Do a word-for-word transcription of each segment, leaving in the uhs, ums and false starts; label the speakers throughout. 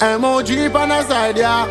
Speaker 1: M O G on the side, yeah.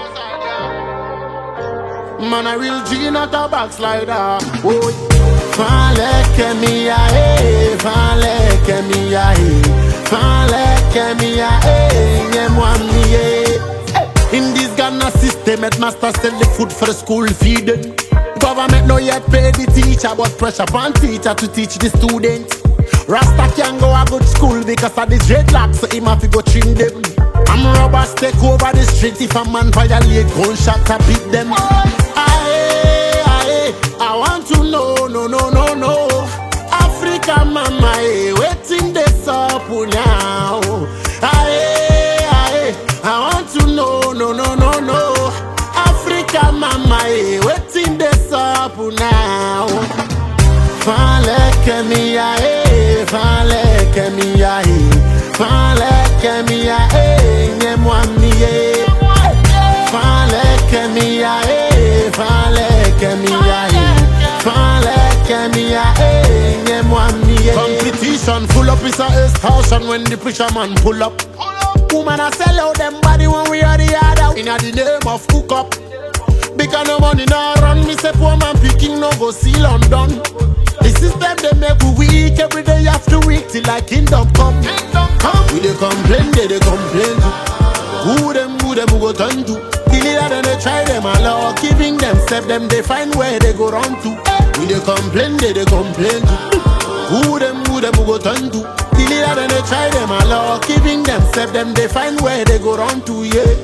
Speaker 1: Man, a real G, not a backslider. Oh, fale que mi ya, eh, fale que mi ya, eh, fale que mi ya, eh, nye mwami, eh. In this Ghana system, headmaster sell the food for the school feeding. Government no yet pay the teacher, but pressure upon teacher to teach the student. Rasta can go a good school because of the dreadlocks, so him have to go trim them. I'm robbers take over the street if a man violate gunshot to beat them. Aye, aye, I want to know, no, no, no, no. Africa mama, eh, waiting this up now. Aye, aye, I want to know, no, no, no, no. Africa mama, eh, waiting this up now. Fale que mi ya, eh, fale que mi ya, eh, fale que mi ya, eh, nye mwami, eh. Fale que mi ya, eh, fale que mi ya, eh, fale que mi ya, eh, nye mwami, eh. Competition full up is a extortion when the pusher man pull up. Woman a sell out them body when we are the yard out in the name of hook up. Because no money now run, me say poor man picking no go see London. The system they make we weak every day after week till like kingdom come. Kingdom come. We they complain, they they complain too. Who them, who them who go turn to? The leader then they try them allow, giving them step them they find where they go run to. We they complain, they they complain too. Who them, who them who go turn to? The leader then they try them allow, giving them step them they find where they go run to. Yeah.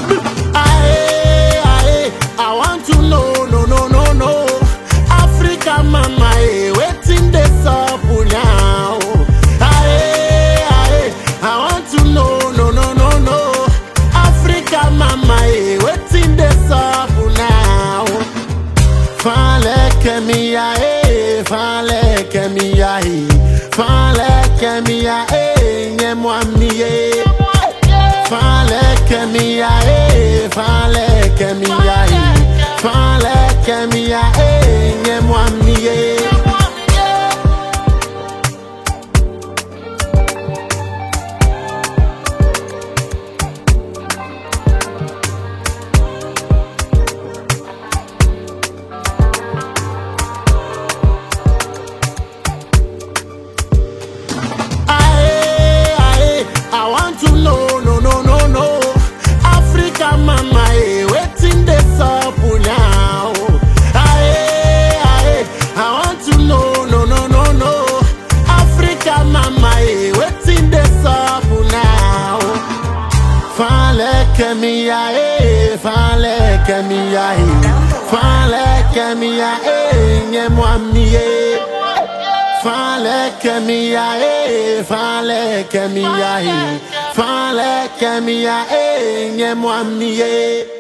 Speaker 1: Aye, aye, I want to know, no, no, no, no. Africa mama, eh, waiting this up now. Aye, aye, I want to know, no, no, no, no. Africa mama, eh, waiting this up now. Fale que mi ya, eh, fale que mi ya, eh, fale que mi ya, eh, nye mwami, eh. Fale que mi ya, eh, fale que mi ya, eh, fale que mi ya, eh, nye mwami, eh. Aye, aye, I want to know, no, no, no, no. Africa mama, eh, waiting this up now. Aye, aye, I want to know, no, no, no, no. Africa mama, eh, waiting this up now. Fale que mi ya, eh, fale que mi ya, eh, fale que mi ya, eh, nye mwami, eh. Fale que mi ya, eh, fale que mi ya, eh, fale que mi ya, eh, nye mwami, eh.